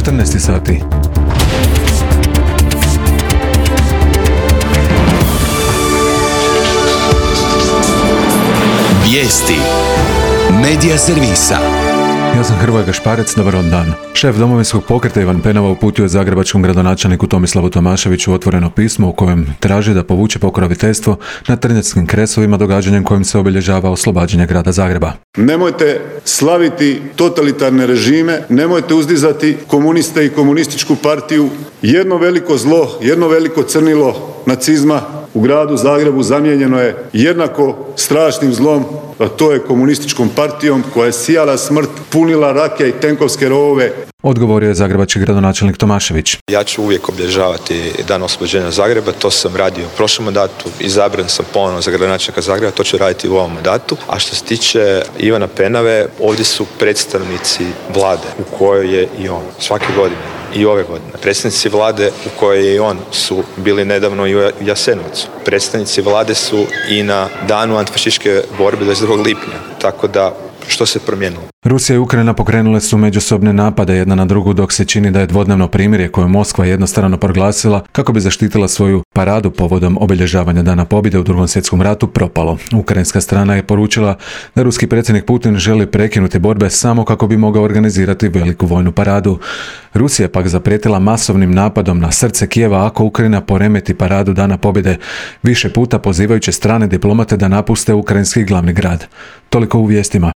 14 sati. Vijesti Medija servisa. Ja sam Hrvoje Gašparec, dobar vam dan. Šef Domovinskog pokreta Ivan Penava uputio je zagrebačkom gradonačelniku Tomislavu Tomaševiću otvoreno pismo u kojem traži da povuče pokroviteljstvo nad Trnjavskim kresovima, događanjem kojim se obilježava oslobađanje grada Zagreba. Nemojte slaviti totalitarne režime, nemojte uzdizati komuniste i komunističku partiju. Jedno veliko zlo, jedno veliko crnilo nacizma u gradu Zagrebu zamijenjeno je jednako strašnim zlom, a to je komunističkom partijom koja je sijala smrt, punila rake i tenkovske rovove. Odgovorio je zagrebački gradonačelnik Tomašević. Ja ću uvijek obilježavati dan oslobođenja Zagreba, to sam radio u prošlom mandatu, izabran sam ponovno za gradonačelnika Zagreba, to ću raditi u ovom mandatu. A što se tiče Ivana Penave, ovdje su predstavnici vlade u kojoj je i on svake godine. I ove godine. Predstavnici vlade u kojoj je i on su bili nedavno i u Jasenovcu. Predstavnici vlade su i na danu antifašističke borbe 22. lipnja. Tako da, što se promijenilo? Rusija i Ukrajina pokrenule su međusobne napade jedna na drugu, dok se čini da je dvodnevno primirje koje Moskva jednostrano proglasila kako bi zaštitila svoju paradu povodom obilježavanja Dana pobjede u Drugom svjetskom ratu propalo. Ukrajinska strana je poručila da ruski predsjednik Putin želi prekinuti borbe samo kako bi mogao organizirati veliku vojnu paradu. Rusija je pak zaprijetila masovnim napadom na srce Kijeva ako Ukrajina poremeti paradu Dana pobjede, više puta pozivajući strane diplomate da napuste ukrajinski glavni grad. Toliko u vijestima.